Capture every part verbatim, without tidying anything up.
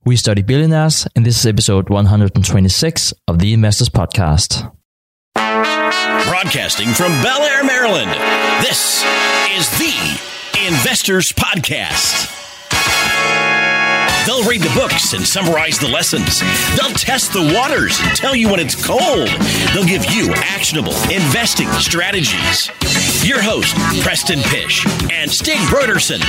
We study billionaires, and this is episode one hundred twenty-six of the Investors Podcast. Broadcasting from Bel Air, Maryland, this is the Investors Podcast. They'll read the books and summarize the lessons. They'll test the waters and tell you when it's cold. They'll give you actionable investing strategies. Your host, Preston Pysh and Stig Brodersen.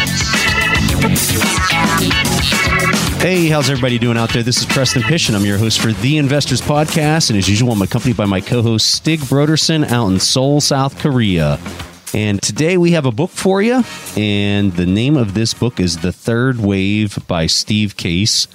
Hey, how's everybody doing out there? This is Preston Pysh, and I'm your host for The Investors Podcast. And as usual, I'm accompanied by my co-host, Stig Brodersen, out in Seoul, South Korea. And today we have a book for you, and the name of this book is The Third Wave by Steve Case.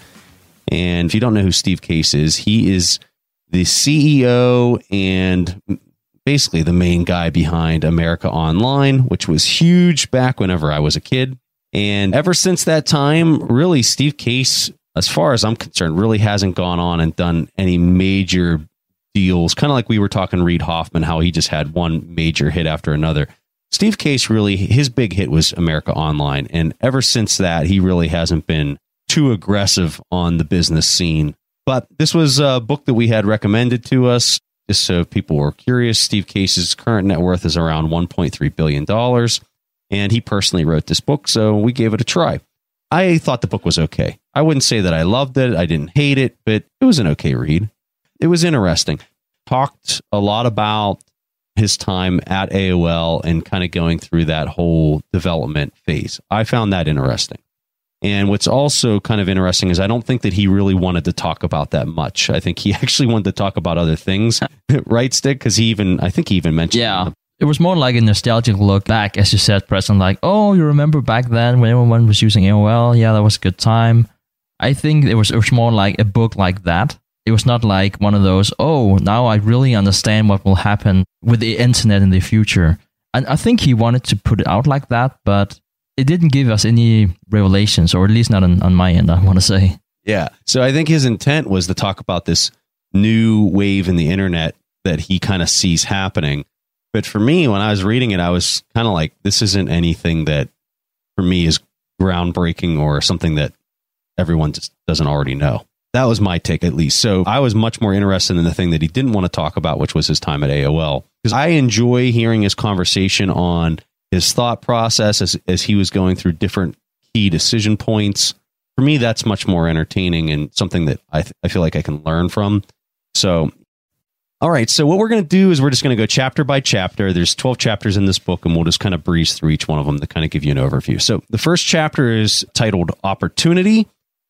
And if you don't know who Steve Case is, he is the C E O and basically the main guy behind America Online, which was huge back whenever I was a kid. And ever since that time, really, Steve Case, as far as I'm concerned, really hasn't gone on and done any major deals. Kind of like we were talking Reid Hoffman, how he just had one major hit after another. Steve Case, really, his big hit was America Online. And ever since that, he really hasn't been too aggressive on the business scene. But this was a book that we had recommended to us, just so people were curious. Steve Case's current net worth is around one point three billion dollars. And he personally wrote this book, so we gave it a try. I thought the book was okay. I wouldn't say that I loved it. I didn't hate it, but it was an okay read. It was interesting. Talked a lot about his time at A O L and kind of going through that whole development phase. I found that interesting. And what's also kind of interesting is I don't think that he really wanted to talk about that much. I think he actually wanted to talk about other things, right, Stig? Because he even, I think he even mentioned... Yeah. It was more like a nostalgic look back, as you said, Preston, like, oh, you remember back then when everyone was using A O L? Yeah, that was a good time. I think it was, it was more like a book like that. It was not like one of those, oh, now I really understand what will happen with the internet in the future. And I think he wanted to put it out like that, but it didn't give us any revelations, or at least not on, on my end, I want to say. Yeah. So I think his intent was to talk about this new wave in the internet that he kind of sees happening. But for me, when I was reading it, I was kind of like, this isn't anything that for me is groundbreaking or something that everyone just doesn't already know. That was my take, at least. So I was much more interested in the thing that he didn't want to talk about, which was his time at A O L. Because I enjoy hearing his conversation on his thought process as, as he was going through different key decision points. For me, that's much more entertaining and something that I, th- I feel like I can learn from. So, all right. So what we're going to do is we're just going to go chapter by chapter. There's twelve chapters in this book, and we'll just kind of breeze through each one of them to kind of give you an overview. So the first chapter is titled Opportunity.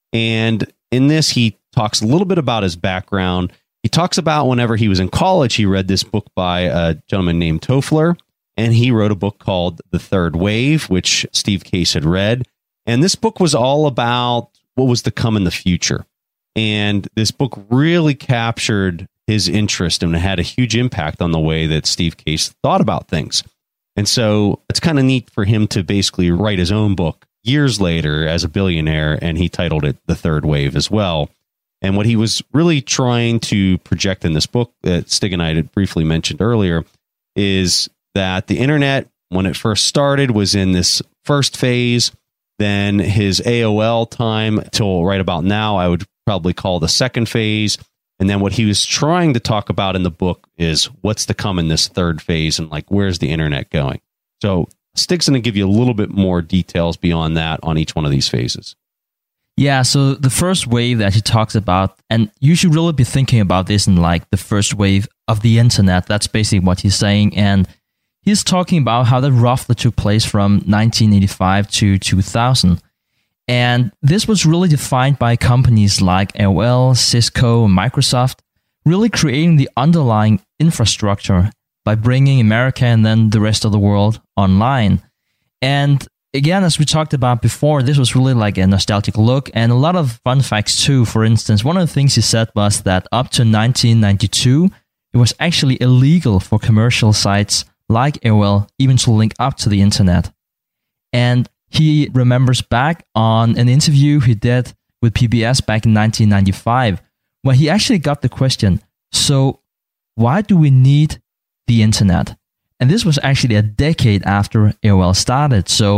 And in this, he talks a little bit about his background. He talks about whenever he was in college, he read this book by a gentleman named Toffler, and he wrote a book called The Third Wave, which Steve Case had read. And this book was all about what was to come in the future. And this book really captured his interest and had a huge impact on the way that Steve Case thought about things. And so it's kind of neat for him to basically write his own book years later as a billionaire, and he titled it The Third Wave as well. And what he was really trying to project in this book that Stig and I had briefly mentioned earlier is that the internet, when it first started, was in this first phase. Then his A O L time till right about now, I would probably call the second phase. And then what he was trying to talk about in the book is what's to come in this third phase and like, where's the internet going? So Stig's going to give you a little bit more details beyond that on each one of these phases. Yeah, so the first wave that he talks about, and you should really be thinking about this in like the first wave of the internet. That's basically what he's saying. And he's talking about how that roughly took place from nineteen eighty-five to two thousand. And this was really defined by companies like A O L, Cisco, and Microsoft, really creating the underlying infrastructure by bringing America and then the rest of the world online. And again, as we talked about before, this was really like a nostalgic look and a lot of fun facts too. For instance, one of the things he said was that up to nineteen ninety-two, it was actually illegal for commercial sites like A O L even to link up to the internet. And he remembers back on an interview he did with P B S back in nineteen ninety-five, where he actually got the question, so why do we need the internet? And this was actually a decade after A O L started. So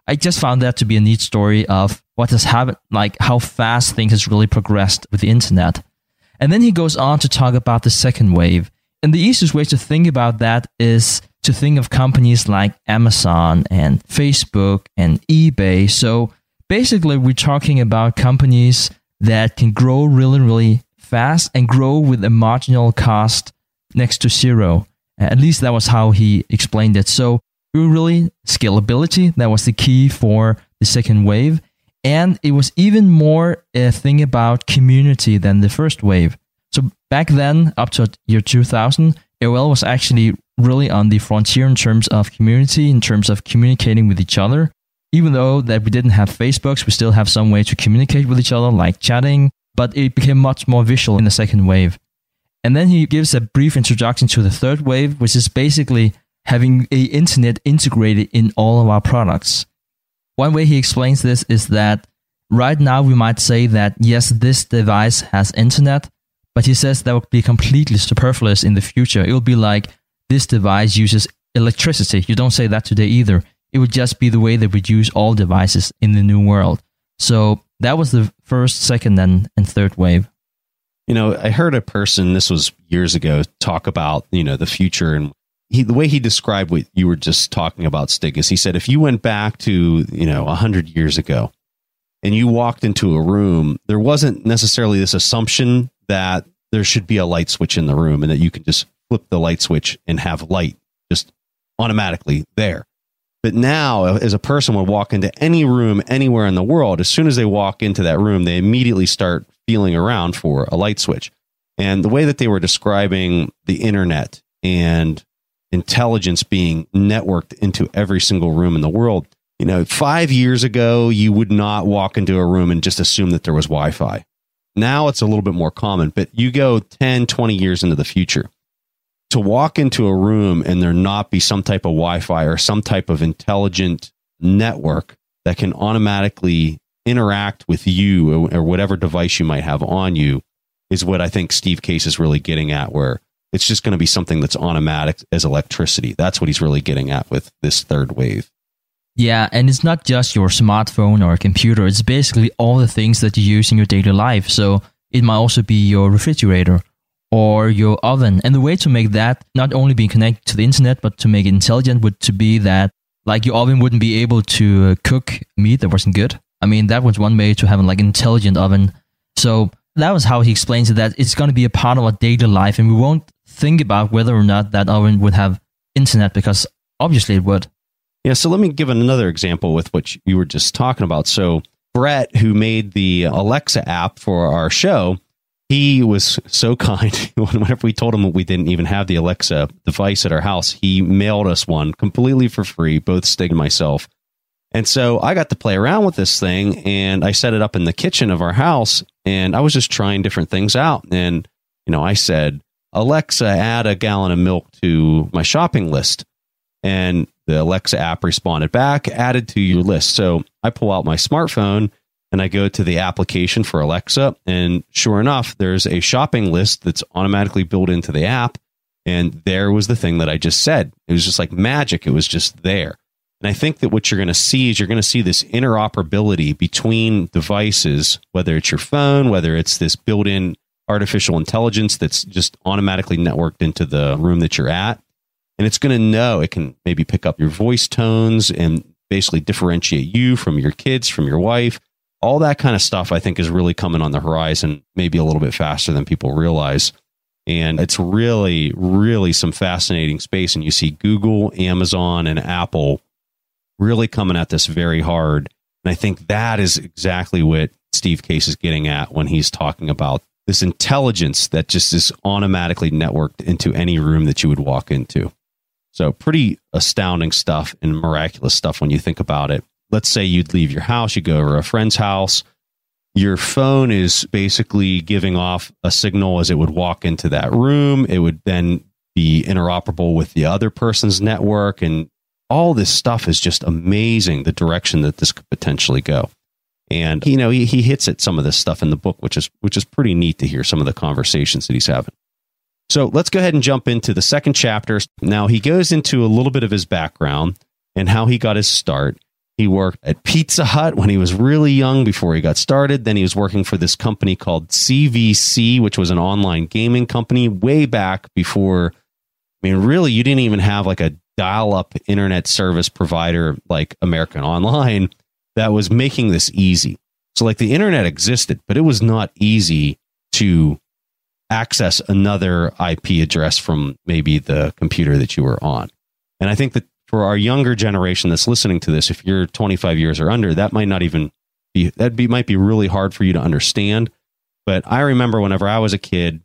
I just found that to be a neat story of what has happened, like how fast things has really progressed with the internet. And then he goes on to talk about the second wave. And the easiest way to think about that is to think of companies like Amazon and Facebook and eBay. So basically, we're talking about companies that can grow really, really fast and grow with a marginal cost next to zero. At least that was how he explained it. So really, scalability, that was the key for the second wave. And it was even more a thing about community than the first wave. So back then, up to year two thousand, A O L was actually really on the frontier in terms of community, in terms of communicating with each other. Even though that we didn't have Facebooks, we still have some way to communicate with each other, like chatting, but it became much more visual in the second wave. And then he gives a brief introduction to the third wave, which is basically having a internet integrated in all of our products. One way he explains this is that right now we might say that, yes, this device has internet, but he says that would be completely superfluous in the future. It will be like this device uses electricity. You don't say that today either. It would just be the way that we use all devices in the new world. So that was the first, second, and, and third wave. You know, I heard a person, this was years ago, talk about, you know, the future. And he, the way he described what you were just talking about, Stig, is he said, if you went back to, you know, one hundred years ago and you walked into a room, there wasn't necessarily this assumption that there should be a light switch in the room and that you can just flip the light switch and have light just automatically there. But now, as a person would walk into any room anywhere in the world, as soon as they walk into that room, they immediately start feeling around for a light switch. And the way that they were describing the internet and intelligence being networked into every single room in the world, you know, five years ago, you would not walk into a room and just assume that there was Wi-Fi. Now it's a little bit more common, but you go ten, twenty years into the future. To walk into a room and there not be some type of Wi-Fi or some type of intelligent network that can automatically interact with you or, or whatever device you might have on you is what I think Steve Case is really getting at, where it's just going to be something that's automatic as electricity. That's what he's really getting at with this third wave. Yeah, and it's not just your smartphone or a computer. It's basically all the things that you use in your daily life. So it might also be your refrigerator or your oven. And the way to make that not only be connected to the internet, but to make it intelligent would to be that, like, your oven wouldn't be able to uh, cook meat that wasn't good. I mean, that was one way to have like an intelligent oven. So that was how he explains it, that it's going to be a part of our daily life, and we won't think about whether or not that oven would have internet, because obviously it would. Yeah, so let me give another example with what you were just talking about. So Brett, who made the Alexa app for our show, he was so kind. Whenever we told him we didn't even have the Alexa device at our house, he mailed us one completely for free, both Stig and myself. And so I got to play around with this thing, and I set it up in the kitchen of our house, and I was just trying different things out. And, you know, I said, Alexa, add a gallon of milk to my shopping list. And the Alexa app responded back, added to your list. So I pull out my smartphone and I go to the application for Alexa. And sure enough, there's a shopping list that's automatically built into the app. And there was the thing that I just said. It was just like magic. It was just there. And I think that what you're going to see is you're going to see this interoperability between devices, whether it's your phone, whether it's this built-in artificial intelligence that's just automatically networked into the room that you're at. And it's going to know, it can maybe pick up your voice tones and basically differentiate you from your kids, from your wife. All that kind of stuff, I think, is really coming on the horizon, maybe a little bit faster than people realize. And it's really, really some fascinating space. And you see Google, Amazon, and Apple really coming at this very hard. And I think that is exactly what Steve Case is getting at when he's talking about this intelligence that just is automatically networked into any room that you would walk into. So pretty astounding stuff and miraculous stuff when you think about it. Let's say you'd leave your house, you go to a friend's house. Your phone is basically giving off a signal as it would walk into that room. It would then be interoperable with the other person's network. And all this stuff is just amazing, the direction that this could potentially go. And, you know, he, he hits at some of this stuff in the book, which is which is pretty neat to hear some of the conversations that he's having. So let's go ahead and jump into the second chapter. Now, he goes into a little bit of his background and how he got his start. He worked at Pizza Hut when he was really young before he got started. Then he was working for this company called C V C, which was an online gaming company way back before. I mean, really, you didn't even have like a dial-up internet service provider like American Online that was making this easy. So like the internet existed, but it was not easy to access another I P address from maybe the computer that you were on. And I think that for our younger generation that's listening to this, if you're twenty-five years or under, that might not even be, that be, might be really hard for you to understand. But I remember whenever I was a kid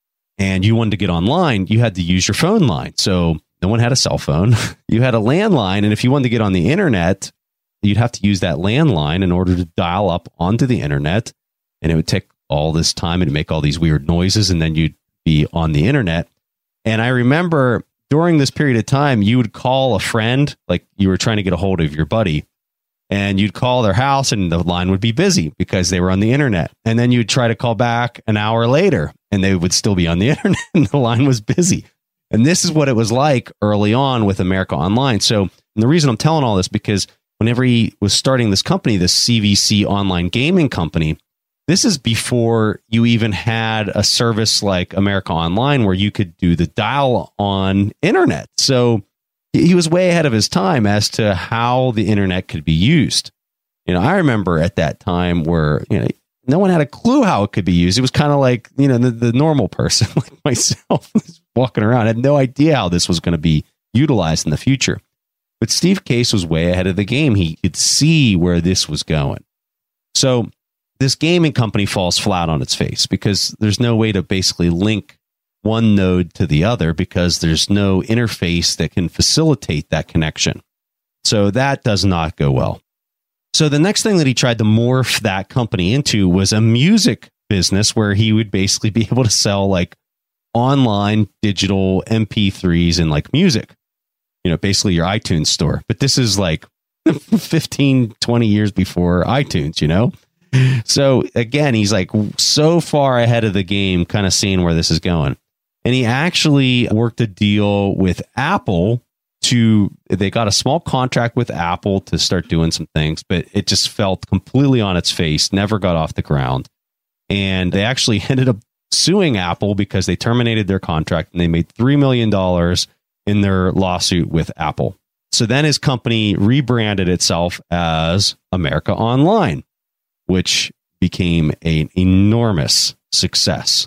and you wanted to get online, you had to use your phone line. So no one had a cell phone. You had a landline. And if you wanted to get on the internet, you'd have to use that landline in order to dial up onto the internet. And it would take all this time and make all these weird noises. And then you'd be on the internet. And I remember during this period of time, you would call a friend, like you were trying to get a hold of your buddy, and you'd call their house and the line would be busy because they were on the internet. And then you'd try to call back an hour later and they would still be on the internet and the line was busy. And this is what it was like early on with America Online. So and the reason I'm telling all this, because whenever he was starting this company, this C V C online gaming company, this is before you even had a service like America Online where you could do the dial on internet. So he was way ahead of his time as to how the internet could be used. You know, I remember at that time where, you know, no one had a clue how it could be used. It was kind of like, you know, the, the normal person like myself walking around, had no idea how this was going to be utilized in the future. But Steve Case was way ahead of the game. He could see where this was going. So this gaming company falls flat on its face because there's no way to basically link one node to the other because there's no interface that can facilitate that connection. So that does not go well. So the next thing that he tried to morph that company into was a music business where he would basically be able to sell like online digital M P threes and like music, you know, basically your iTunes store. But this is like fifteen, twenty years before iTunes, you know? So again, he's like so far ahead of the game, kind of seeing where this is going. And he actually worked a deal with Apple to, they got a small contract with Apple to start doing some things, but it just fell completely on its face, never got off the ground. And they actually ended up suing Apple because they terminated their contract and they made three million dollars in their lawsuit with Apple. So then his company rebranded itself as America Online, which became an enormous success.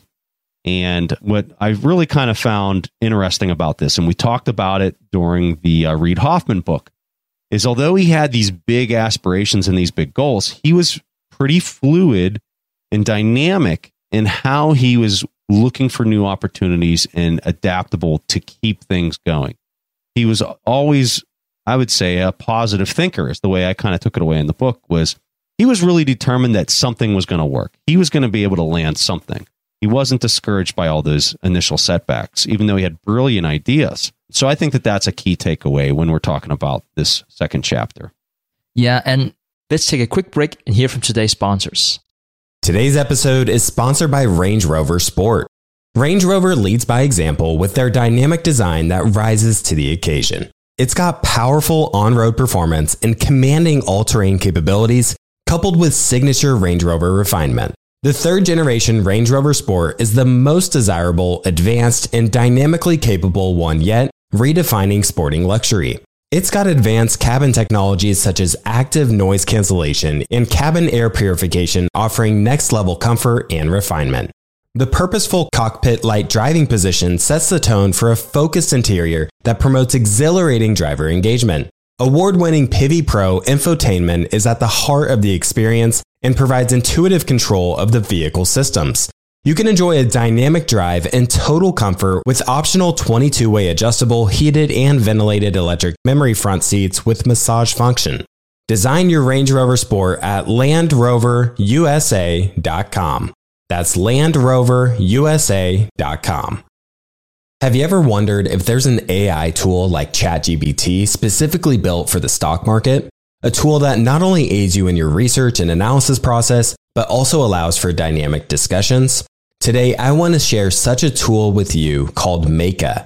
And what I've really kind of found interesting about this, and we talked about it during the uh, Reid Hoffman book, is although he had these big aspirations and these big goals, he was pretty fluid and dynamic in how he was looking for new opportunities and adaptable to keep things going. He was always, I would say, a positive thinker, is the way I kind of took it away in the book, was he was really determined that something was going to work. He was going to be able to land something. He wasn't discouraged by all those initial setbacks, even though he had brilliant ideas. So I think that that's a key takeaway when we're talking about this second chapter. Yeah, and let's take a quick break and hear from today's sponsors. Today's episode is sponsored by Range Rover Sport. Range Rover leads by example with their dynamic design that rises to the occasion. It's got powerful on-road performance and commanding all-terrain capabilities, coupled with signature Range Rover refinement. The third generation Range Rover Sport is the most desirable, advanced, and dynamically capable one yet, redefining sporting luxury. It's got advanced cabin technologies such as active noise cancellation and cabin air purification, offering next-level comfort and refinement. The purposeful cockpit light driving position sets the tone for a focused interior that promotes exhilarating driver engagement. Award-winning Pivi Pro infotainment is at the heart of the experience and provides intuitive control of the vehicle systems. You can enjoy a dynamic drive and total comfort with optional twenty-two way adjustable, heated and ventilated electric memory front seats with massage function. Design your Range Rover Sport at land rover u s a dot com. That's land rover u s a dot com. Have you ever wondered if there's an A I tool like ChatGPT specifically built for the stock market? A tool that not only aids you in your research and analysis process, but also allows for dynamic discussions? Today, I want to share such a tool with you called Meyka.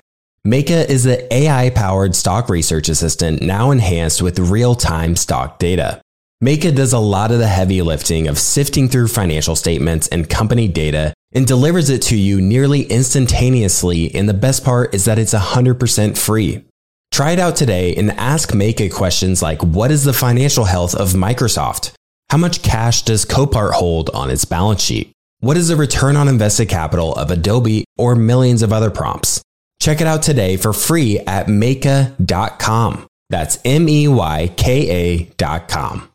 Meka is the A I-powered stock research assistant now enhanced with real-time stock data. Meka does a lot of the heavy lifting of sifting through financial statements and company data and delivers it to you nearly instantaneously, and the best part is that it's one hundred percent free. Try it out today and ask Meka questions like, what is the financial health of Microsoft? How much cash does Copart hold on its balance sheet? What is the return on invested capital of Adobe, or millions of other prompts? Check it out today for free at meka dot com. That's M E Y K A dot com.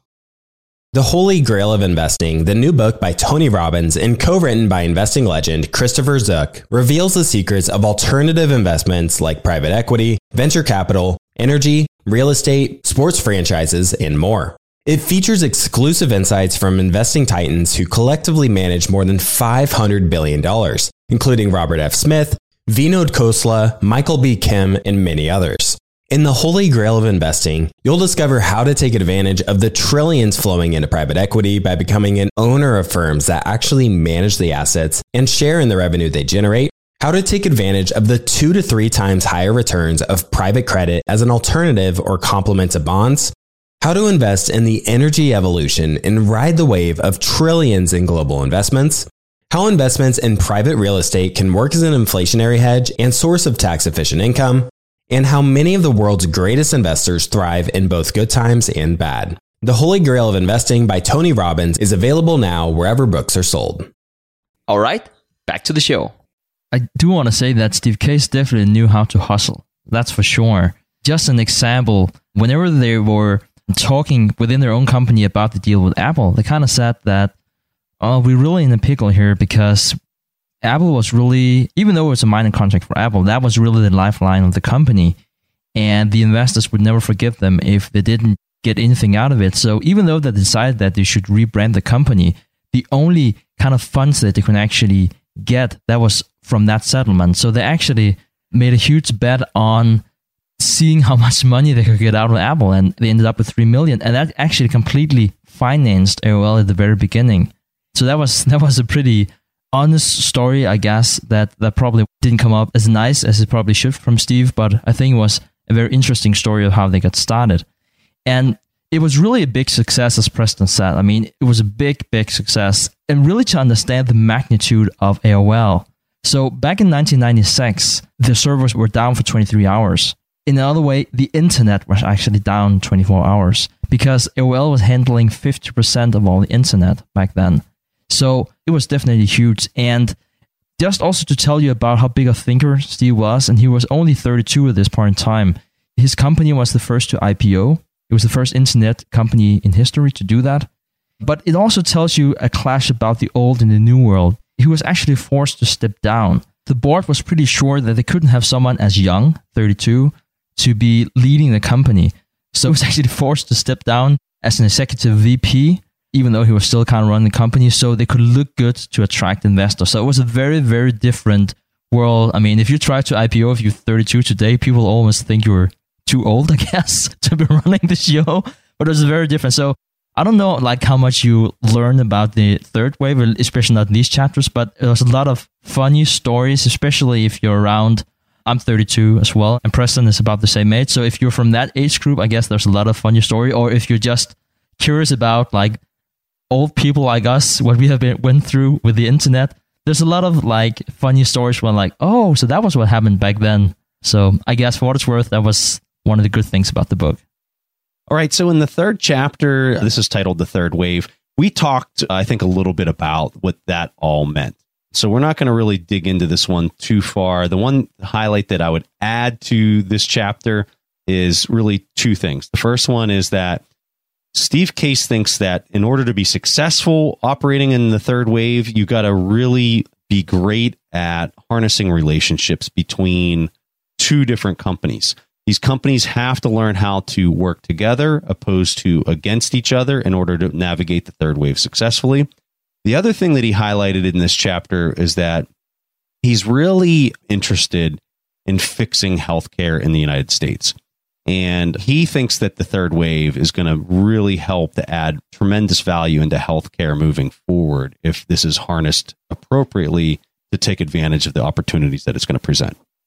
The Holy Grail of Investing, the new book by Tony Robbins and co-written by investing legend Christopher Zook, reveals the secrets of alternative investments like private equity, venture capital, energy, real estate, sports franchises, and more. It features exclusive insights from investing titans who collectively manage more than five hundred billion dollars, including Robert F. Smith, Vinod Khosla, Michael B. Kim, and many others. In the Holy Grail of Investing, you'll discover how to take advantage of the trillions flowing into private equity by becoming an owner of firms that actually manage the assets and share in the revenue they generate, how to take advantage of the two to three times higher returns of private credit as an alternative or complement to bonds, how to invest in the energy evolution and ride the wave of trillions in global investments, how investments in private real estate can work as an inflationary hedge and source of tax-efficient income, and how many of the world's greatest investors thrive in both good times and bad. The Holy Grail of Investing by Tony Robbins is available now wherever books are sold. All right, back to the show. I do want to say that Steve Case definitely knew how to hustle. That's for sure. Just an example, whenever they were talking within their own company about the deal with Apple, they kind of said that, oh, we're really in a pickle here because Apple was really, even though it was a minor contract for Apple, that was really the lifeline of the company. And the investors would never forgive them if they didn't get anything out of it. So even though they decided that they should rebrand the company, the only kind of funds that they could actually get, that was from that settlement. So they actually made a huge bet on seeing how much money they could get out of Apple, and they ended up with three million dollars. And that actually completely financed A O L at the very beginning. So that was that was a pretty honest story, I guess, that, that probably didn't come up as nice as it probably should from Steve, but I think it was a very interesting story of how they got started. And it was really a big success, as Preston said. I mean, it was a big, big success, and really to understand the magnitude of A O L. So back in nineteen ninety-six, the servers were down for twenty-three hours. In another way, the internet was actually down twenty-four hours because A O L was handling fifty percent of all the internet back then. So it was definitely huge. And just also to tell you about how big a thinker Steve was, and he was only thirty-two at this point in time. His company was the first to I P O. It was the first internet company in history to do that. But it also tells you a clash about the old and the new world. He was actually forced to step down. The board was pretty sure that they couldn't have someone as young, thirty-two, to be leading the company. So he was actually forced to step down as an executive V P, even though he was still kind of running the company, so they could look good to attract investors. So it was a very, very different world. I mean, if you try to I P O if you're thirty-two today, people almost think you're too old, I guess, to be running the show. But it was very different. So I don't know like how much you learn about the third wave, especially not in these chapters, but there was a lot of funny stories, especially if you're around. I'm thirty-two as well, and Preston is about the same age. So if you're from that age group, I guess there's a lot of funny story. Or if you're just curious about like old people like us, what we have been went through with the internet, there's a lot of like funny stories where like, oh, so that was what happened back then. So I guess for what it's worth, that was one of the good things about the book. All right. So in the third chapter, this is titled The Third Wave. We talked, I think, a little bit about what that all meant. So we're not going to really dig into this one too far. The one highlight that I would add to this chapter is really two things. The first one is that Steve Case thinks that in order to be successful operating in the third wave, you got to really be great at harnessing relationships between two different companies. These companies have to learn how to work together opposed to against each other in order to navigate the third wave successfully. The other thing that he highlighted in this chapter is that he's really interested in fixing healthcare in the United States. And he thinks that the third wave is going to really help to add tremendous value into healthcare moving forward if this is harnessed appropriately to take advantage of the opportunities that it's going to present.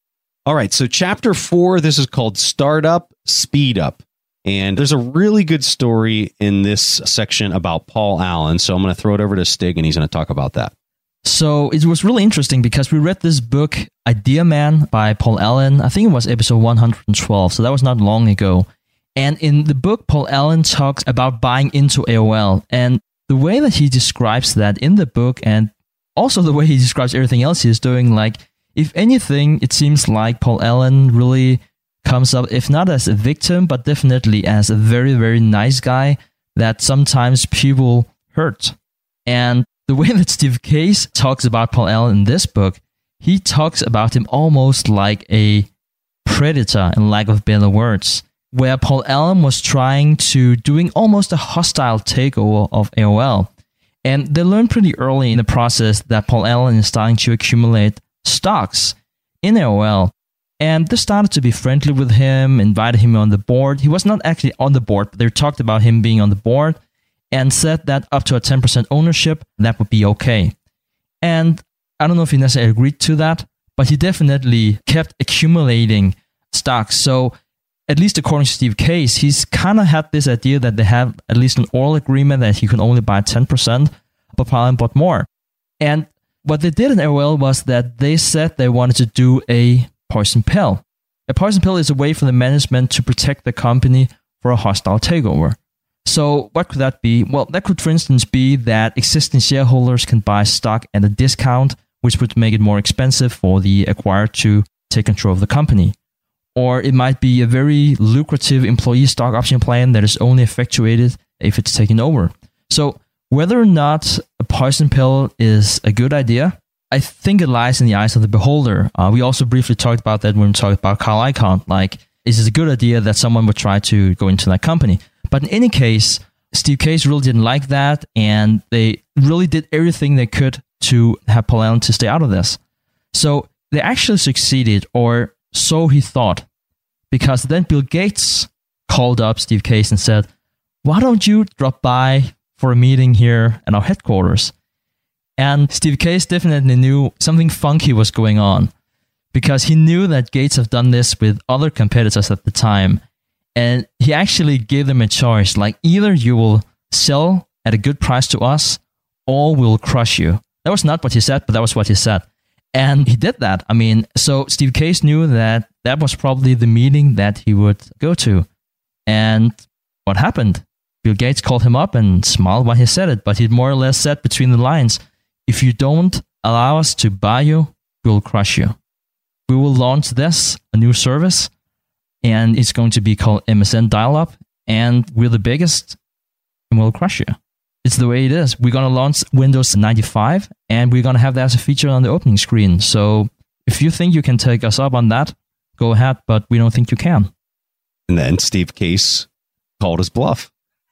All right, so chapter four, this is called Startup Speed Up. And there's a really good story in this section about Paul Allen. So I'm going to throw it over to Stig, and he's going to talk about that. So it was really interesting because we read this book, Idea Man by Paul Allen. I think it was episode one hundred twelve, so that was not long ago. And in the book, Paul Allen talks about buying into A O L. And the way that he describes that in the book, and also the way he describes everything else he's doing, like, if anything, it seems like Paul Allen really comes up, if not as a victim, but definitely as a very, very nice guy that sometimes people hurt. And the way that Steve Case talks about Paul Allen in this book, he talks about him almost like a predator, in lack of better words, where Paul Allen was trying to doing almost a hostile takeover of A O L. And they learned pretty early in the process that Paul Allen is starting to accumulate stocks in A O L. And they started to be friendly with him, invited him on the board. He was not actually on the board, but they talked about him being on the board and said that up to a ten percent ownership, that would be okay. And I don't know if he necessarily agreed to that, but he definitely kept accumulating stocks. So at least according to Steve Case, he's kind of had this idea that they have at least an oral agreement that he can only buy ten percent, but Paul Allen bought more. And what they did in A O L was that they said they wanted to do a poison pill. A poison pill is a way for the management to protect the company for a hostile takeover. So what could that be? Well, that could, for instance, be that existing shareholders can buy stock at a discount, which would make it more expensive for the acquirer to take control of the company. Or it might be a very lucrative employee stock option plan that is only effectuated if it's taken over. So whether or not a poison pill is a good idea, I think it lies in the eyes of the beholder. Uh, we also briefly talked about that when we talked about Carl Icahn. Like, is it a good idea that someone would try to go into that company? But in any case, Steve Case really didn't like that, and they really did everything they could to have Paul Allen to stay out of this. So they actually succeeded, or so he thought, because then Bill Gates called up Steve Case and said, why don't you drop by for a meeting here at our headquarters? And Steve Case definitely knew something funky was going on, because he knew that Gates have done this with other competitors at the time. And he actually gave them a choice, like, either you will sell at a good price to us, or we'll crush you. That was not what he said, but that was what he said. And he did that. I mean, so Steve Case knew that that was probably the meeting that he would go to. And what happened? Bill Gates called him up and smiled when he said it, but he more or less said between the lines, if you don't allow us to buy you, we'll crush you. We will launch this, a new service, and it's going to be called M S N Dial-Up, and we're the biggest, and we'll crush you. It's the way it is. We're going to launch Windows ninety-five, and we're going to have that as a feature on the opening screen. So if you think you can take us up on that, go ahead, but we don't think you can. And then Steve Case called his bluff.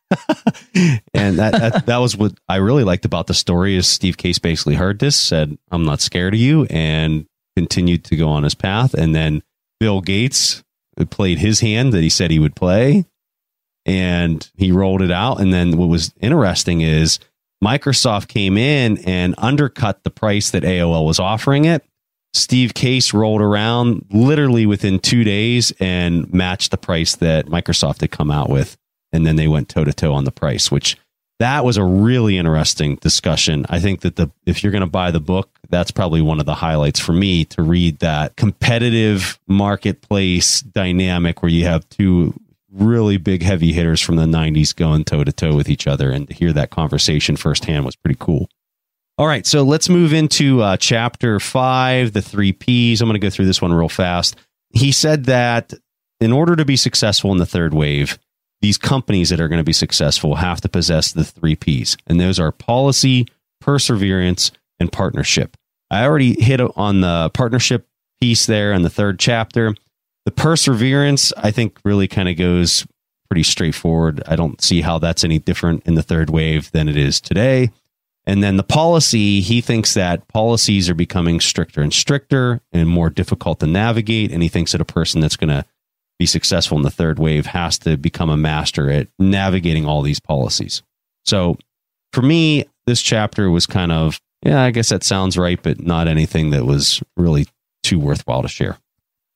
And that, that that was what I really liked about the story, is Steve Case basically heard this, said, I'm not scared of you, and continued to go on his path. And then Bill Gates played his hand that he said he would play, and he rolled it out. And then what was interesting is Microsoft came in and undercut the price that A O L was offering it. Steve Case rolled around literally within two days and matched the price that Microsoft had come out with. And then they went toe to toe on the price, which that was a really interesting discussion. I think that the if you're going to buy the book, that's probably one of the highlights for me, to read that competitive marketplace dynamic where you have two really big heavy hitters from the nineties going toe to toe with each other, and to hear that conversation firsthand was pretty cool. All right, so let's move into uh, chapter five, the three Ps. I'm going to go through this one real fast. He said that in order to be successful in the third wave, these companies that are going to be successful have to possess the three Ps, and those are policy, perseverance, and partnership. I already hit on the partnership piece there in the third chapter. The perseverance, I think, really kind of goes pretty straightforward. I don't see how that's any different in the third wave than it is today. And then the policy, he thinks that policies are becoming stricter and stricter and more difficult to navigate, and he thinks that a person that's going to be successful in the third wave has to become a master at navigating all these policies. So for me, this chapter was kind of, yeah, I guess that sounds right, but not anything that was really too worthwhile to share.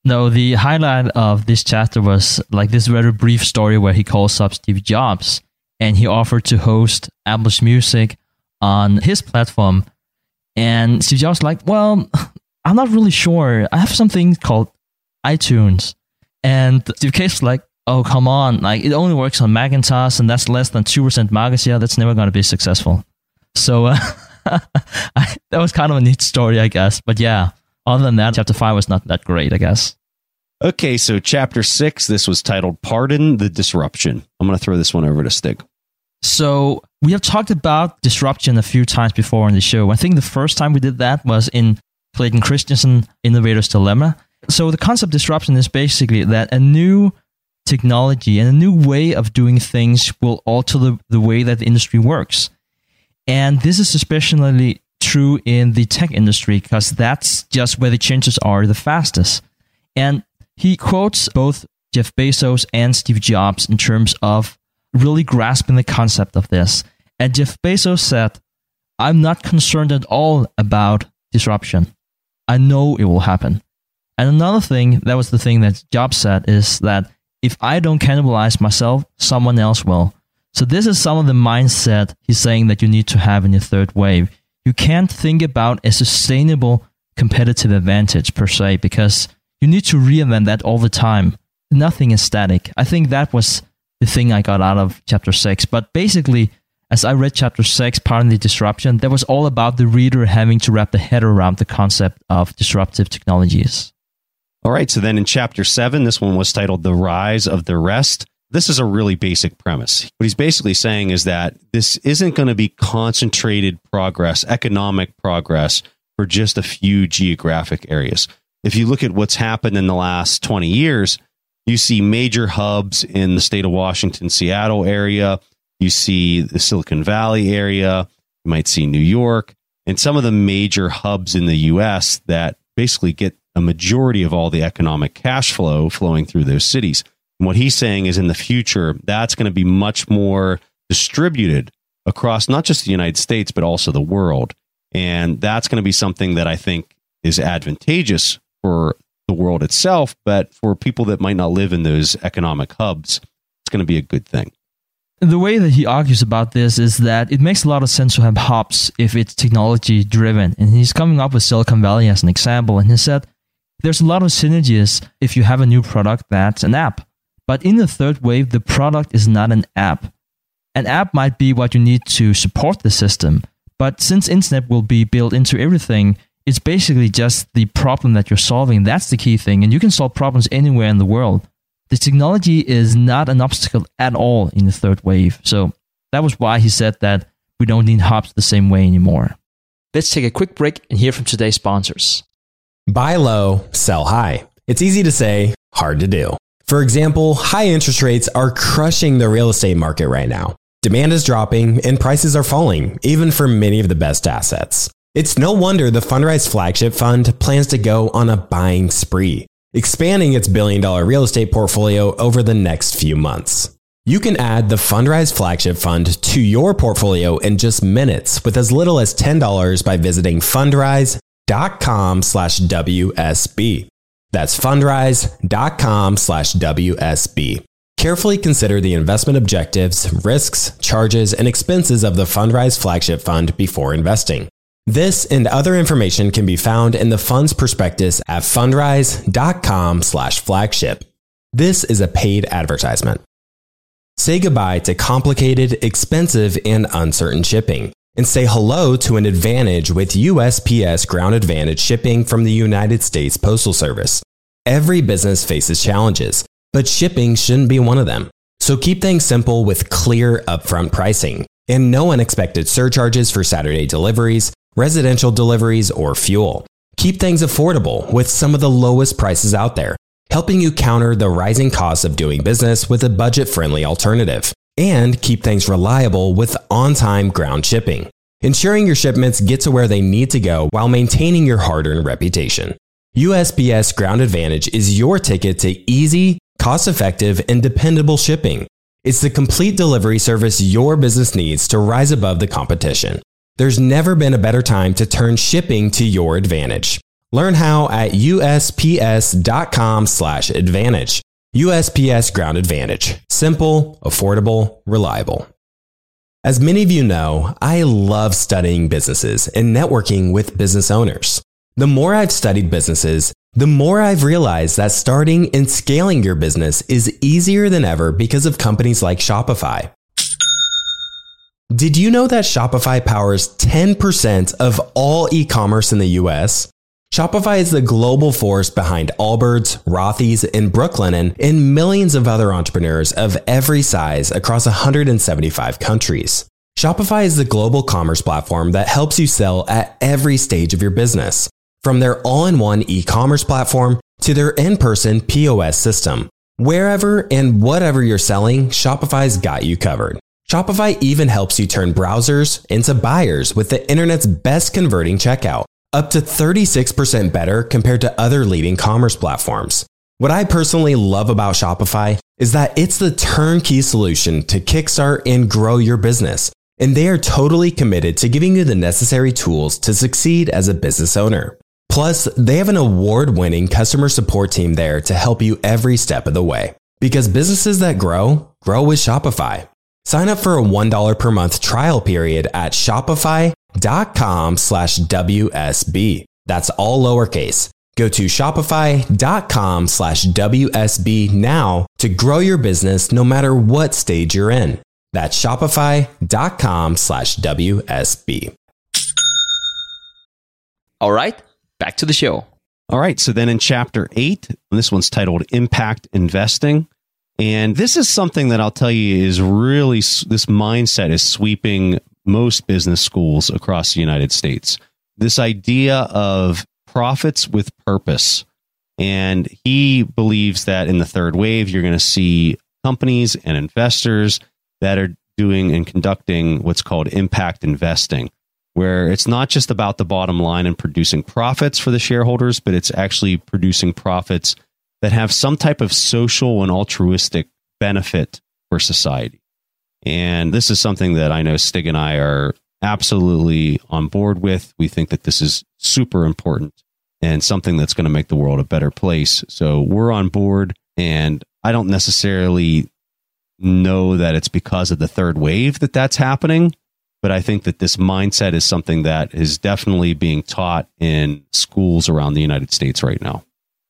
No, the highlight of this chapter was like this very brief story where he calls up Steve Jobs and he offered to host Apple's music on his platform. And Steve Jobs was like, well, I'm not really sure. I have something called iTunes. And Steve Case was like, oh, come on. Like, it only works on Macintosh, and that's less than two percent market share. That's never going to be successful. So uh, I, that was kind of a neat story, I guess. But yeah, other than that, chapter five was not that great, I guess. Okay, so chapter six, this was titled Pardon the Disruption. I'm going to throw this one over to Stig. So we have talked about disruption a few times before on the show. I think the first time we did that was in Clayton Christensen, Innovator's Dilemma. So the concept of disruption is basically that a new technology and a new way of doing things will alter the, the way that the industry works. And this is especially true in the tech industry because that's just where the changes are the fastest. And he quotes both Jeff Bezos and Steve Jobs in terms of really grasping the concept of this. And Jeff Bezos said, I'm not concerned at all about disruption. I know it will happen. And another thing, that was the thing that Jobs said, is that if I don't cannibalize myself, someone else will. So this is some of the mindset he's saying that you need to have in your third wave. You can't think about a sustainable competitive advantage per se, because you need to reinvent that all the time. Nothing is static. I think that was the thing I got out of chapter six. But basically, as I read chapter six, Pardon the Disruption, that was all about the reader having to wrap the head around the concept of disruptive technologies. All right, so then in chapter seven, this one was titled The Rise of the Rest. This is a really basic premise. What he's basically saying is that this isn't going to be concentrated progress, economic progress for just a few geographic areas. If you look at what's happened in the last twenty years, you see major hubs in the state of Washington, Seattle area. You see the Silicon Valley area. You might see New York and some of the major hubs in the U S that basically get a majority of all the economic cash flow flowing through those cities. And what he's saying is in the future, that's going to be much more distributed across not just the United States, but also the world. And that's going to be something that I think is advantageous for the world itself, but for people that might not live in those economic hubs, it's going to be a good thing. The way that he argues about this is that it makes a lot of sense to have hubs if it's technology driven. And he's coming up with Silicon Valley as an example. And he said, there's a lot of synergies if you have a new product that's an app. But in the third wave, the product is not an app. An app might be what you need to support the system. But since internet will be built into everything, it's basically just the problem that you're solving. That's the key thing. And you can solve problems anywhere in the world. The technology is not an obstacle at all in the third wave. So that was why he said that we don't need hubs the same way anymore. Let's take a quick break and hear from today's sponsors. Buy low, sell high. It's easy to say, hard to do. For example, high interest rates are crushing the real estate market right now. Demand is dropping and prices are falling, even for many of the best assets. It's no wonder the Fundrise Flagship Fund plans to go on a buying spree, expanding its billion dollar real estate portfolio over the next few months. You can add the Fundrise Flagship Fund to your portfolio in just minutes with as little as ten dollars by visiting fundrise.com slash WSB. That's fundrise.com slash WSB. Carefully consider the investment objectives, risks, charges, and expenses of the Fundrise Flagship Fund before investing. This and other information can be found in the fund's prospectus at fundrise.com slash flagship. This is a paid advertisement. Say goodbye to complicated, expensive, and uncertain shipping, and say hello to an advantage with U S P S Ground Advantage shipping from the United States Postal Service. Every business faces challenges, but shipping shouldn't be one of them. So keep things simple with clear upfront pricing and no unexpected surcharges for Saturday deliveries, residential deliveries, or fuel. Keep things affordable with some of the lowest prices out there, helping you counter the rising costs of doing business with a budget-friendly alternative. And keep things reliable with on-time ground shipping, ensuring your shipments get to where they need to go while maintaining your hard-earned reputation. U S P S Ground Advantage is your ticket to easy, cost-effective, and dependable shipping. It's the complete delivery service your business needs to rise above the competition. There's never been a better time to turn shipping to your advantage. Learn how at U S P S dot com slash advantage. U S P S Ground Advantage. Simple, affordable, reliable. As many of you know, I love studying businesses and networking with business owners. The more I've studied businesses, the more I've realized that starting and scaling your business is easier than ever because of companies like Shopify. Did you know that Shopify powers ten percent of all e-commerce in the U S? Shopify is the global force behind Allbirds, Rothy's, and Brooklinen, and millions of other entrepreneurs of every size across one hundred seventy-five countries. Shopify is the global commerce platform that helps you sell at every stage of your business, from their all-in-one e-commerce platform to their in-person P O S system. Wherever and whatever you're selling, Shopify's got you covered. Shopify even helps you turn browsers into buyers with the internet's best converting checkout, up to thirty-six percent better compared to other leading commerce platforms. What I personally love about Shopify is that it's the turnkey solution to kickstart and grow your business, and they are totally committed to giving you the necessary tools to succeed as a business owner. Plus, they have an award-winning customer support team there to help you every step of the way. Because businesses that grow, grow with Shopify. Sign up for a one dollar per month trial period at shopify.com slash WSB. That's all lowercase. Go to shopify.com slash WSB now to grow your business no matter what stage you're in. That's shopify.com slash WSB. All right, back to the show. All right. So then in chapter eight, this one's titled Impact Investing. And this is something that I'll tell you is really, this mindset is sweeping most business schools across the United States. This idea of profits with purpose. And he believes that in the third wave, you're going to see companies and investors that are doing and conducting what's called impact investing, where it's not just about the bottom line and producing profits for the shareholders, but it's actually producing profits that have some type of social and altruistic benefit for society. And this is something that I know Stig and I are absolutely on board with. We think that this is super important and something that's going to make the world a better place. So we're on board, and I don't necessarily know that it's because of the third wave that that's happening, but I think that this mindset is something that is definitely being taught in schools around the United States right now.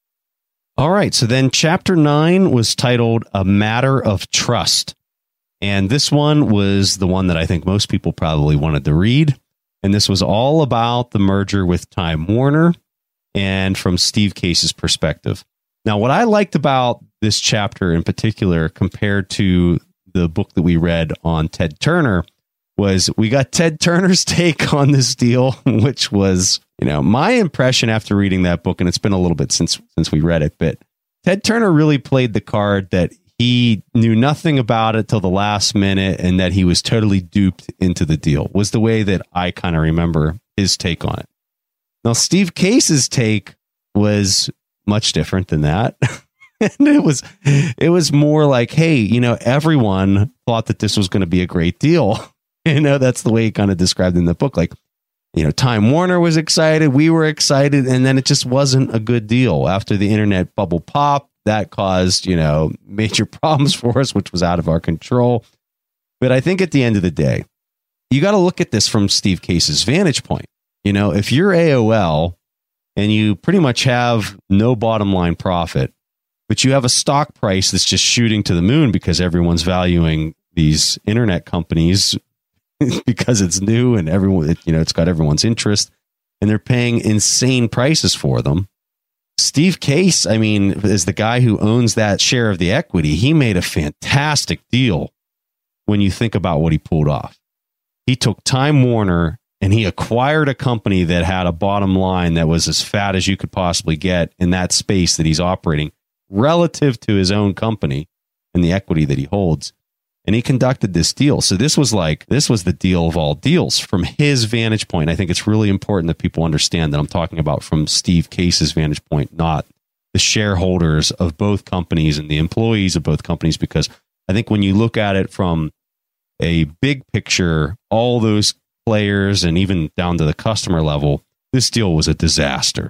All right, so then chapter nine was titled A Matter of Trust. And this one was the one that I think most people probably wanted to read. And this was all about the merger with Time Warner and from Steve Case's perspective. Now, what I liked about this chapter in particular compared to the book that we read on Ted Turner was we got Ted Turner's take on this deal, which was, you know, my impression after reading that book, and it's been a little bit since since we read it, but Ted Turner really played the card that he knew nothing about it till the last minute and that he was totally duped into the deal, was the way that I kind of remember his take on it. Now, Steve Case's take was much different than that. And it was it was more like, hey, you know, everyone thought that this was going to be a great deal. You know, that's the way he kind of described it in the book. Like, you know, Time Warner was excited. We were excited. And then it just wasn't a good deal. After the internet bubble popped, that caused, you know, major problems for us, which was out of our control. But I think at the end of the day, you got to look at this from Steve Case's vantage point. You know, if you're A O L and you pretty much have no bottom line profit, but you have a stock price that's just shooting to the moon because everyone's valuing these internet companies because it's new and everyone, you know, it's got everyone's interest and they're paying insane prices for them. Steve Case, I mean, is the guy who owns that share of the equity. He made a fantastic deal when you think about what he pulled off. He took Time Warner and he acquired a company that had a bottom line that was as fat as you could possibly get in that space that he's operating relative to his own company and the equity that he holds. And he conducted this deal. So this was like, this was the deal of all deals from his vantage point. I think it's really important that people understand that I'm talking about from Steve Case's vantage point, not the shareholders of both companies and the employees of both companies, because I think when you look at it from a big picture, all those players and even down to the customer level, this deal was a disaster.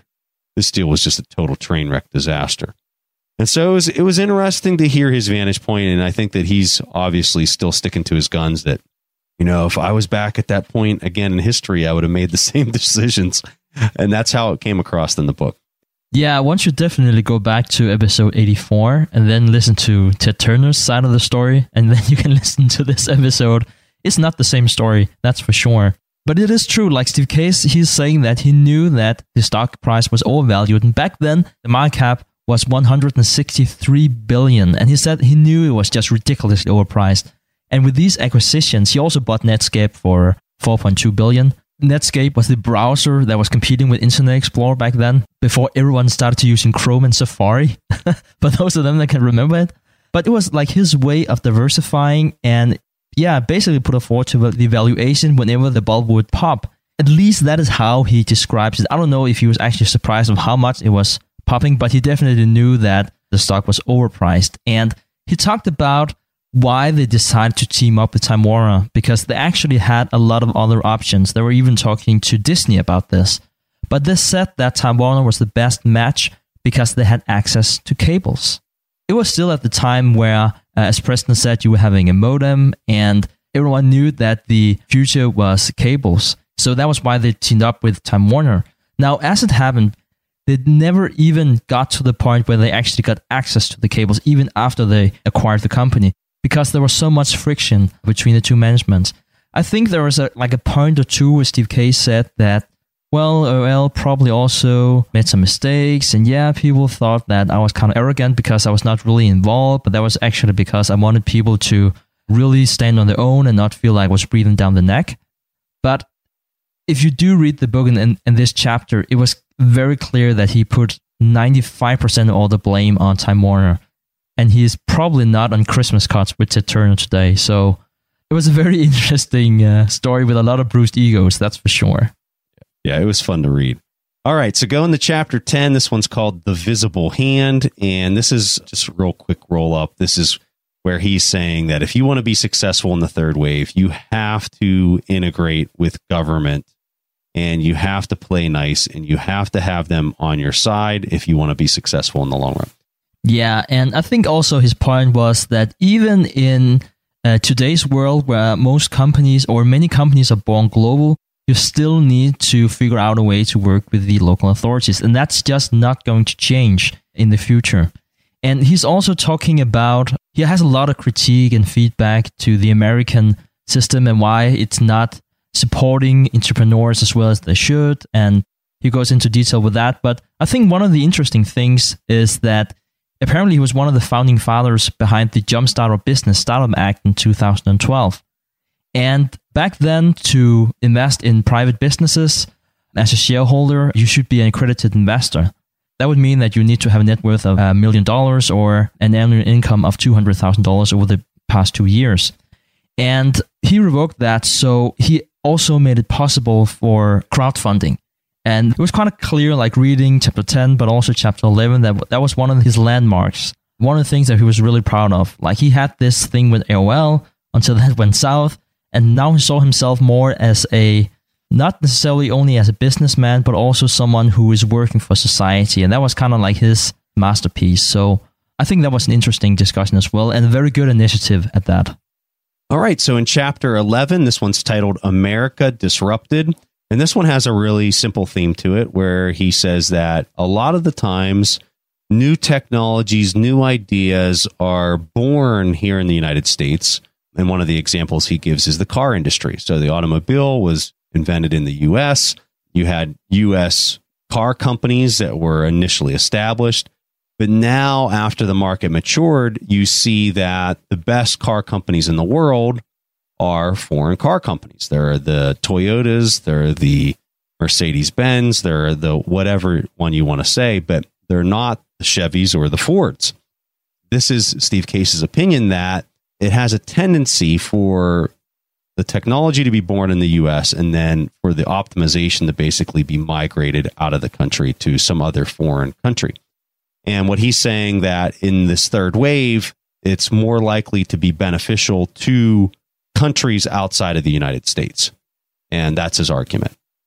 this deal was just a total train wreck disaster. And so it was, it was interesting to hear his vantage point, and I think that he's obviously still sticking to his guns that, you know, if I was back at that point again in history, I would have made the same decisions. And that's how it came across in the book. Yeah, one should definitely go back to episode eighty-four and then listen to Ted Turner's side of the story, and then you can listen to this episode. It's not the same story, that's for sure. But it is true, like Steve Case, he's saying that he knew that the stock price was overvalued, and back then the market cap was one hundred sixty-three billion dollars, and he said he knew it was just ridiculously overpriced. And with these acquisitions, he also bought Netscape for four point two billion dollars. Netscape was the browser that was competing with Internet Explorer back then, before everyone started to using Chrome and Safari. For those of them that can remember it. But it was like his way of diversifying and, yeah, basically put a forward to the valuation whenever the bulb would pop. At least that is how he describes it. I don't know if he was actually surprised of how much it was popping, but he definitely knew that the stock was overpriced. And he talked about why they decided to team up with Time Warner, because they actually had a lot of other options. They were even talking to Disney about this. But they said that Time Warner was the best match because they had access to cables. It was still at the time where, uh, as Preston said, you were having a modem, and everyone knew that the future was cables. So that was why they teamed up with Time Warner. Now, as it happened, they never even got to the point where they actually got access to the cables, even after they acquired the company, because there was so much friction between the two managements. I think there was a, like a point or two where Steve Case said that, well, O L probably also made some mistakes, and yeah, people thought that I was kind of arrogant because I was not really involved, but that was actually because I wanted people to really stand on their own and not feel like I was breathing down the neck. But if you do read the book in, in, in this chapter, it was very clear that he put ninety-five percent of all the blame on Time Warner. And he is probably not on Christmas cards with Ted Turner today. So it was a very interesting uh, story with a lot of bruised egos, that's for sure. Yeah, it was fun to read. All right, so going to chapter ten. This one's called The Visible Hand. And this is just a real quick roll up. This is where he's saying that if you want to be successful in the third wave, you have to integrate with government, and you have to play nice, and you have to have them on your side if you want to be successful in the long run. Yeah, and I think also his point was that even in uh, today's world where most companies or many companies are born global, you still need to figure out a way to work with the local authorities. And that's just not going to change in the future. And he's also talking about, he has a lot of critique and feedback to the American system and why it's not supporting entrepreneurs as well as they should. And he goes into detail with that. But I think one of the interesting things is that apparently he was one of the founding fathers behind the Jumpstart of Business Startup Act in two thousand twelve. And back then, to invest in private businesses as a shareholder, you should be an accredited investor. That would mean that you need to have a net worth of a million dollars or an annual income of two hundred thousand dollars over the past two years. And he revoked that, so he also made it possible for crowdfunding. And it was kind of clear, like reading chapter ten, but also chapter eleven, that that was one of his landmarks. One of the things that he was really proud of. Like he had this thing with A O L until that went south, and now he saw himself more as a, not necessarily only as a businessman, but also someone who is working for society. And that was kind of like his masterpiece. So I think that was an interesting discussion as well, and a very good initiative at that. All right, so in chapter eleven, this one's titled America Disrupted. And this one has a really simple theme to it, where he says that a lot of the times, new technologies, new ideas are born here in the United States. And one of the examples he gives is the car industry. So the automobile was invented in the U S. You had U S car companies that were initially established. But now, after the market matured, you see that the best car companies in the world are foreign car companies. There are the Toyotas, there are the Mercedes-Benz, there are the whatever one you want to say, but they're not the Chevys or the Fords. This is Steve Case's opinion that it has a tendency for the technology to be born in the U S and then for the optimization to basically be migrated out of the country to some other foreign country. And what he's saying that in this third wave, it's more likely to be beneficial to countries outside of the United States. And that's his argument.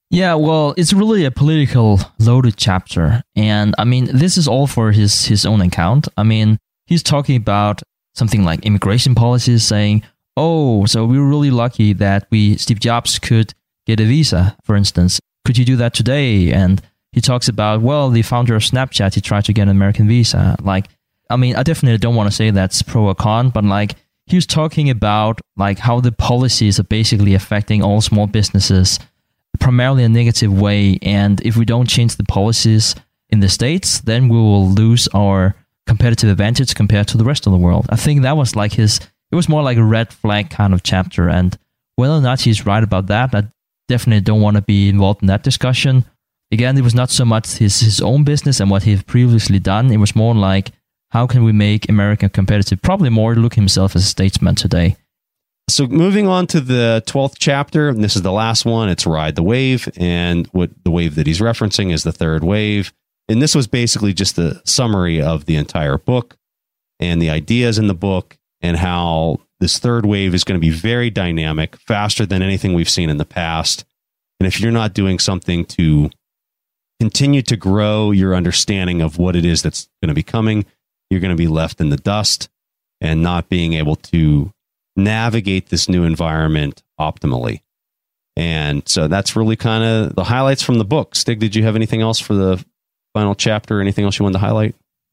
Yeah, well, it's really a political loaded chapter. And I mean, this is all for his, his own account. I mean, he's talking about something like immigration policies, saying, oh, so we were really lucky that we, Steve Jobs could get a visa, for instance. Could you do that today? And he talks about, well, the founder of Snapchat, he tried to get an American visa. Like, I mean, I definitely don't want to say that's pro or con, but like, he was talking about like how the policies are basically affecting all small businesses primarily a negative way, and if we don't change the policies in the States, then we will lose our competitive advantage compared to the rest of the world. I think that was like his, it was more like a red flag kind of chapter, and whether or not he's right about that, I definitely don't want to be involved in that discussion. Again, it was not so much his, his own business and what he had previously done, it was more like, how can we make America competitive? Probably more look himself as a statesman today. So moving on to the twelfth chapter, and this is the last one, it's Ride the Wave, and what the wave that he's referencing is the third wave. And this was basically just a summary of the entire book and the ideas in the book and how this third wave is going to be very dynamic, faster than anything we've seen in the past. And if you're not doing something to continue to grow your understanding of what it is that's going to be coming, you're going to be left in the dust and not being able to navigate this new environment optimally. And so that's really kind of the highlights from the book. Stig, did you have anything else for the final chapter? Anything else you wanted to highlight?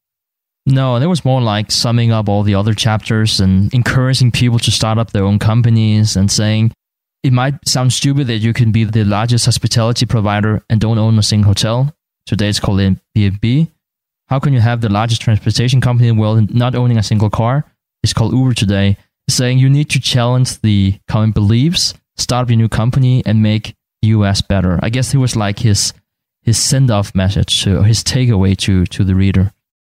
No, it was more like summing up all the other chapters and encouraging people to start up their own companies and saying, it might sound stupid that you can be the largest hospitality provider and don't own a single hotel. Today it's called Airbnb. How can you have the largest transportation company in the world and not owning a single car? It's called Uber today. Saying you need to challenge the common beliefs, start up your new company, and make the U S better. I guess it was like his his send-off message, to, his takeaway to, to the reader.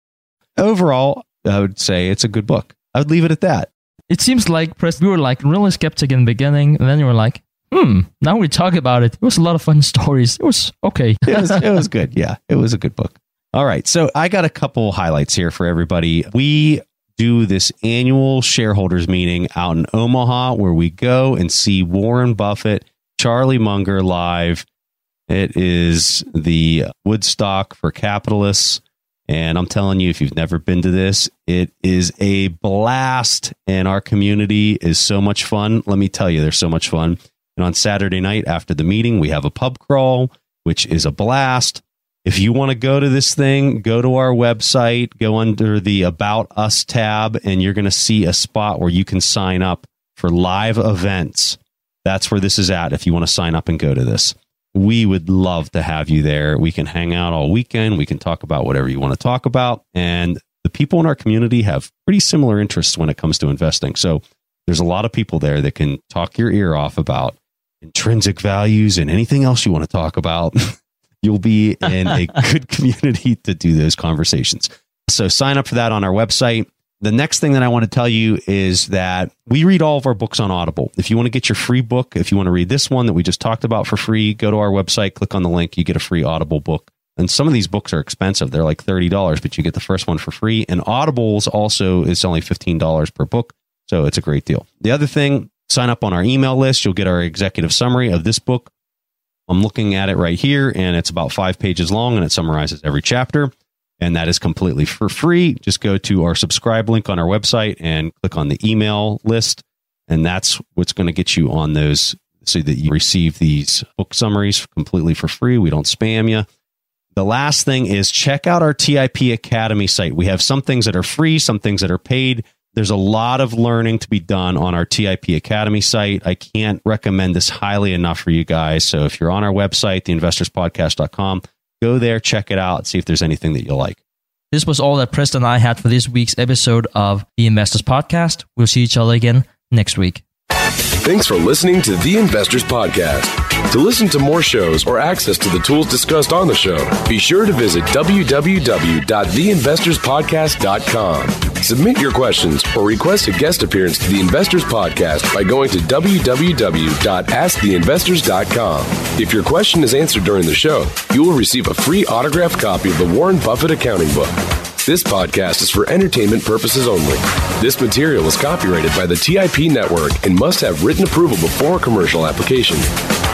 Overall, I would say it's a good book. I would leave it at that. It seems like, Press, we were like really skeptic in the beginning, and then you were like, hmm, now we talk about it. It was a lot of fun stories. It was okay. it, was, it was good. Yeah, it was a good book. All right, so I got a couple highlights here for everybody. We do this annual shareholders meeting out in Omaha where we go and see Warren Buffett, Charlie Munger live. It is the Woodstock for capitalists. And I'm telling you, if you've never been to this, it is a blast. And our community is so much fun. Let me tell you, there's so much fun. And on Saturday night after the meeting, we have a pub crawl, which is a blast. If you want to go to this thing, go to our website, go under the About Us tab, and you're going to see a spot where you can sign up for live events. That's where this is at if you want to sign up and go to this. We would love to have you there. We can hang out all weekend. We can talk about whatever you want to talk about. And the people in our community have pretty similar interests when it comes to investing. So there's a lot of people there that can talk your ear off about intrinsic values and anything else you want to talk about. You'll be in a good community to do those conversations. So sign up for that on our website. The next thing that I want to tell you is that we read all of our books on Audible. If you want to get your free book, if you want to read this one that we just talked about for free, go to our website, click on the link, you get a free Audible book. And some of these books are expensive. They're like thirty dollars, but you get the first one for free. And Audible's also is only fifteen dollars per book. So it's a great deal. The other thing, sign up on our email list. You'll get our executive summary of this book. I'm looking at it right here, and it's about five pages long, and it summarizes every chapter, and that is completely for free. Just go to our subscribe link on our website and click on the email list, and that's what's going to get you on those so that you receive these book summaries completely for free. We don't spam you. The last thing is check out our T I P Academy site. We have some things that are free, some things that are paid. There's a lot of learning to be done on our T I P Academy site. I can't recommend this highly enough for you guys. So if you're on our website, the investors podcast dot com, go there, check it out, see if there's anything that you like. This was all that Preston and I had for this week's episode of The Investors Podcast. We'll see each other again next week. Thanks for listening to The Investors Podcast. To listen to more shows or access to the tools discussed on the show, be sure to visit w w w dot the investors podcast dot com. Submit your questions or request a guest appearance to The Investors Podcast by going to w w w dot ask the investors dot com. If your question is answered during the show, you will receive a free autographed copy of the Warren Buffett Accounting Book. This podcast is for entertainment purposes only. This material is copyrighted by the T I P Network and must have written approval before commercial application.